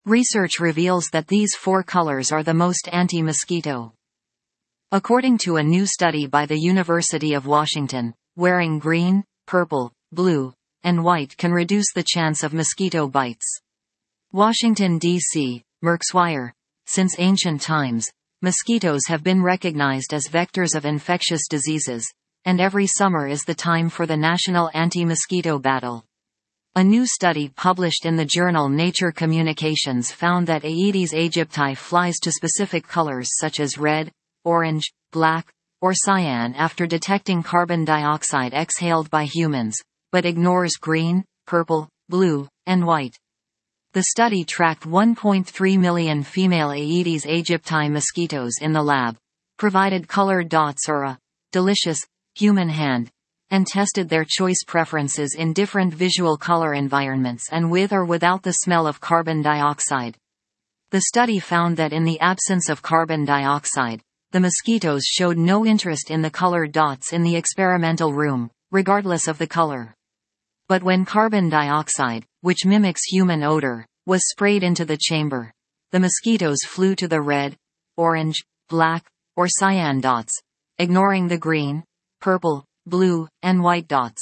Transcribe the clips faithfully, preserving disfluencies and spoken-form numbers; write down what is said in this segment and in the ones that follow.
Research reveals that these four colors are the most anti-mosquito. According to a new study by the University of Washington, wearing green, purple, blue, and white can reduce the chance of mosquito bites. Washington, D C, Merkswire. Since ancient times, mosquitoes have been recognized as vectors of infectious diseases, and every summer is the time for the National Anti-Mosquito Battle. A new study published in the journal Nature Communications found that Aedes aegypti flies to specific colors such as red, orange, black, or cyan after detecting carbon dioxide exhaled by humans, but ignores green, purple, blue, and white. The study tracked one point three million female Aedes aegypti mosquitoes in the lab, provided colored dots or a delicious human hand, and tested their choice preferences in different visual color environments and with or without the smell of carbon dioxide. The study found that in the absence of carbon dioxide, the mosquitoes showed no interest in the colored dots in the experimental room, regardless of the color. But when carbon dioxide, which mimics human odor, was sprayed into the chamber, the mosquitoes flew to the red, orange, black, or cyan dots, ignoring the green, purple, blue, and white dots.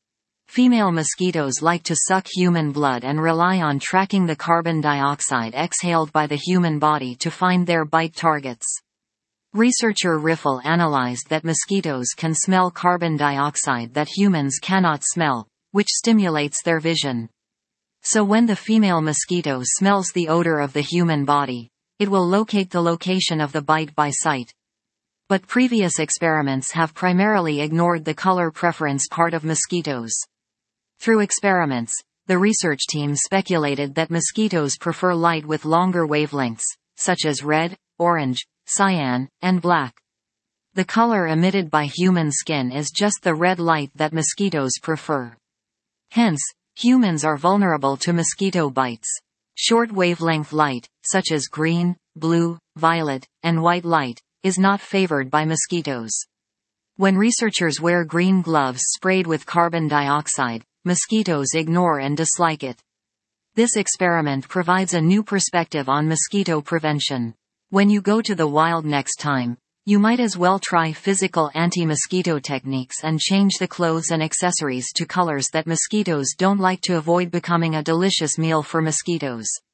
Female mosquitoes like to suck human blood and rely on tracking the carbon dioxide exhaled by the human body to find their bite targets. Researcher Riffle analyzed that mosquitoes can smell carbon dioxide that humans cannot smell, which stimulates their vision. So when the female mosquito smells the odor of the human body, it will locate the location of the bite by sight. But previous experiments have primarily ignored the color preference part of mosquitoes. Through experiments, the research team speculated that mosquitoes prefer light with longer wavelengths, such as red, orange, cyan, and black. The color emitted by human skin is just the red light that mosquitoes prefer. Hence, humans are vulnerable to mosquito bites. Short wavelength light, such as green, blue, violet, and white light, is not favored by mosquitoes. When researchers wear green gloves sprayed with carbon dioxide, mosquitoes ignore and dislike it. This experiment provides a new perspective on mosquito prevention. When you go to the wild next time, you might as well try physical anti-mosquito techniques and change the clothes and accessories to colors that mosquitoes don't like to avoid becoming a delicious meal for mosquitoes.